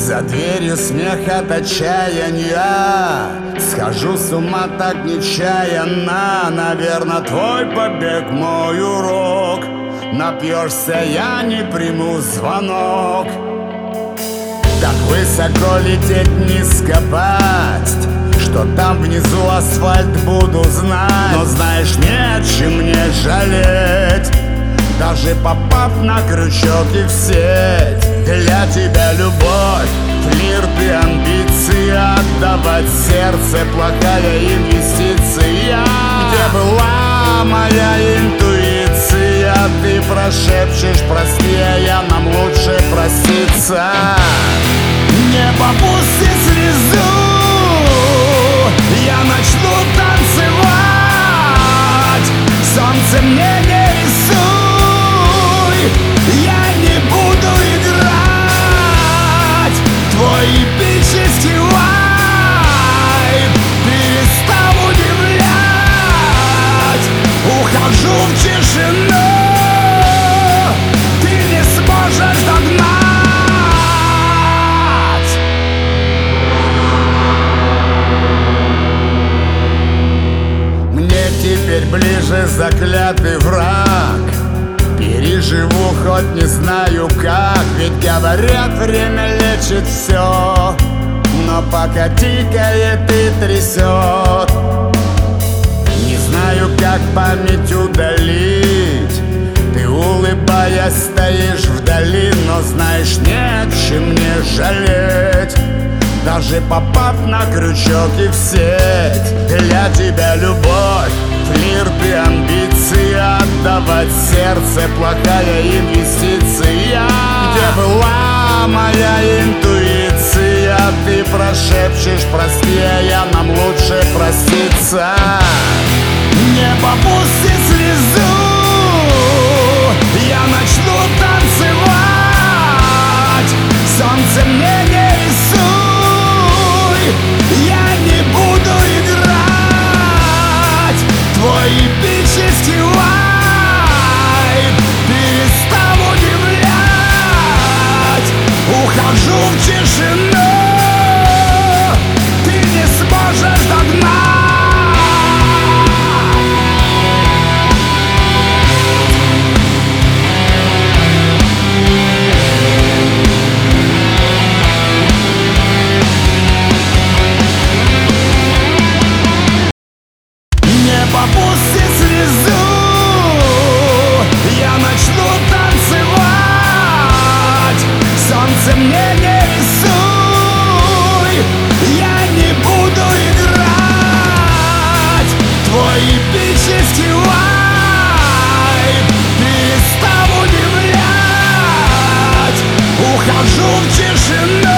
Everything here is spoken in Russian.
За дверью смех от отчаяния, схожу с ума так нечаянно. Наверно, твой побег мой урок. Напьешься, я не приму звонок. Так высоко лететь, низко пасть, что там внизу асфальт буду знать. Но знаешь, не о чем мне жалеть, даже попав на крючок и в сеть. Для тебя любовь, флирт и амбиции, отдавать сердце — плохая инвестиция. Где была моя интуиция? Ты прошепчешь прости, а я нам лучше проститься. Небо пусти слезу, я начну танцевать. Солнце мне не рисуй, я не буду играть. Твой эпический вайб перестал удивлять. Ухожу в тишину, ты не сможешь догнать. Мне теперь ближе заклятый враг. Переживу, хоть не знаю как. Ведь говорят, время лечит все, но пока тикает и трясет. Не знаю, как память удалить. Ты, улыбаясь, стоишь вдали, но знаешь, не о чем мне жалеть, даже попав на крючок и в сеть. Для тебя любовь, флирт и амбиции, отдавать сердце — плохая инвестиция. Где была моя интуиция? Ты прошепчешь прости, а я нам лучше проститься. Небо пусти слезу, я начну танцевать. Солнце мне не рисуй, я не буду играть. Твой эпический вайб перестал удивлять. Ухожу в тишину, ты не сможешь догнать. Небо пусти слезу, я начну танцевать. Солнце мне не рисуй, я не буду играть. Твой эпический вайб перестал удивлять. Ухожу в тишину,